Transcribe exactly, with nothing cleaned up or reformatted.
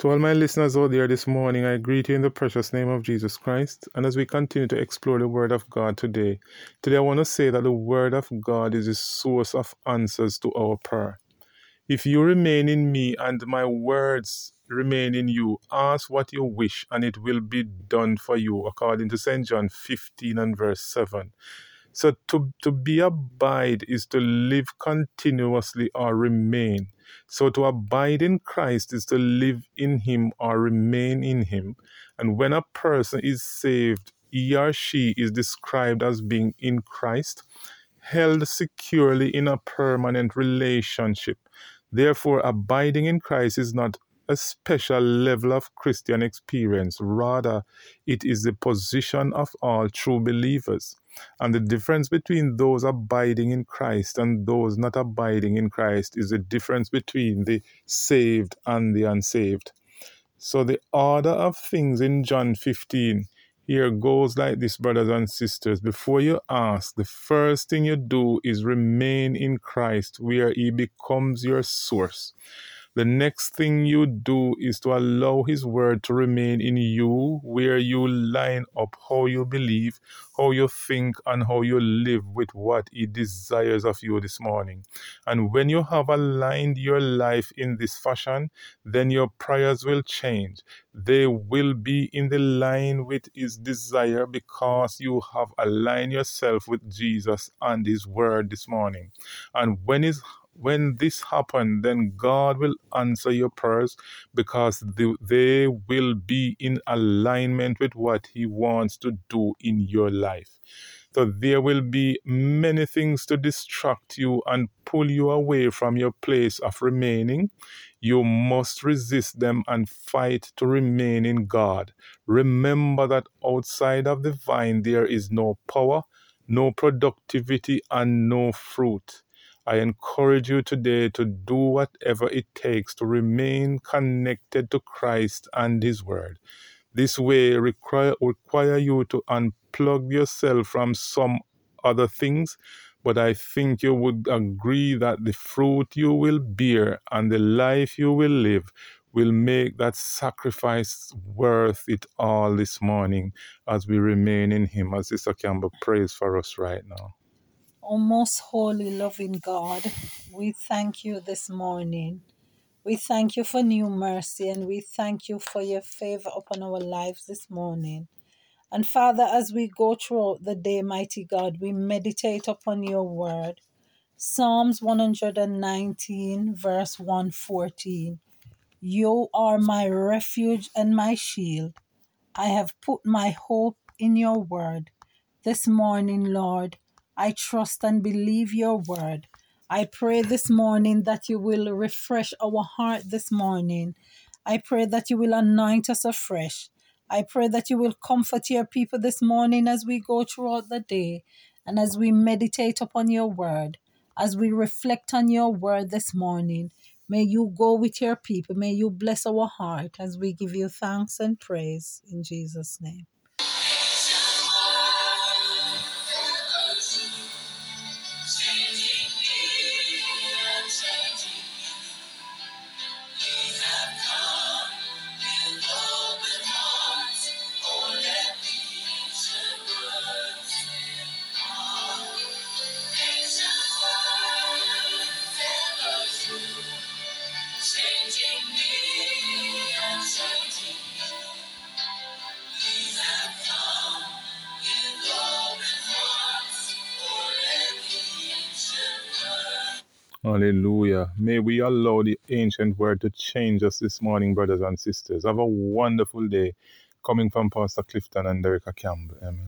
To all my listeners out there this morning, I greet you in the precious name of Jesus Christ. And as we continue to explore the Word of God today, today I want to say that the Word of God is the source of answers to our prayer. If you remain in me and my words remain in you, ask what you wish and it will be done for you, according to Saint John fifteen and verse seven. So to, to be abide is to live continuously or remain. So to abide in Christ is to live in him or remain in him. And when a person is saved, he or she is described as being in Christ, held securely in a permanent relationship. Therefore, abiding in Christ is not a special level of Christian experience. Rather, it is the position of all true believers. And the difference between those abiding in Christ and those not abiding in Christ is the difference between the saved and the unsaved. So the order of things in John fifteen here goes like this, brothers and sisters. Before you ask, the first thing you do is remain in Christ, where he becomes your source. The next thing you do is to allow his word to remain in you, where you line up how you believe, how you think, and how you live with what he desires of you this morning. And when you have aligned your life in this fashion, then your prayers will change. They will be in the line with his desire because you have aligned yourself with Jesus and his word this morning. And when his When this happens, then God will answer your prayers because they, they will be in alignment with what he wants to do in your life. So there will be many things to distract you and pull you away from your place of remaining. You must resist them and fight to remain in God. Remember that outside of the vine there is no power, no productivity, and no fruit. I encourage you today to do whatever it takes to remain connected to Christ and his word. This way require, require you to unplug yourself from some other things, but I think you would agree that the fruit you will bear and the life you will live will make that sacrifice worth it all this morning as we remain in him, as Sister Campbell prays for us right now. O most holy, loving God, we thank you this morning. We thank you for new mercy and we thank you for your favor upon our lives this morning. And Father, as we go throughout the day, mighty God, we meditate upon your word. Psalms one hundred nineteen, verse one fourteen. You are my refuge and my shield. I have put my hope in your word. This morning, Lord, I trust and believe your word. I pray this morning that you will refresh our heart this morning. I pray that you will anoint us afresh. I pray that you will comfort your people this morning as we go throughout the day and as we meditate upon your word, as we reflect on your word this morning. May you go with your people. May you bless our heart as we give you thanks and praise in Jesus' name. Hallelujah. May we allow the ancient word to change us this morning, brothers and sisters. Have a wonderful day. Coming from Pastor Clifton and Derek Campbell. Amen.